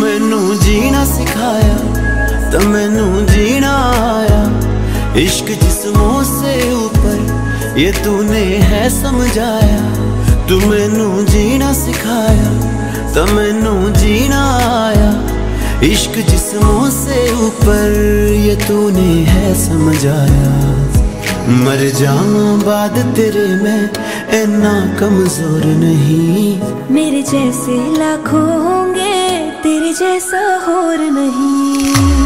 मैनू जीना सिखाया तो मैनू जीना आया। इश्क जिस्मों से ऊपर ये तूने है समझाया। तू मैनू जीना सिखाया तो मैनू जीना आया। इश्क जिस्मों से ऊपर ये तूने है समझाया। मर जाऊं बाद तेरे में इतना कमजोर नहीं। मेरे जैसे लाखों होंगे तेरे जैसा और नहीं।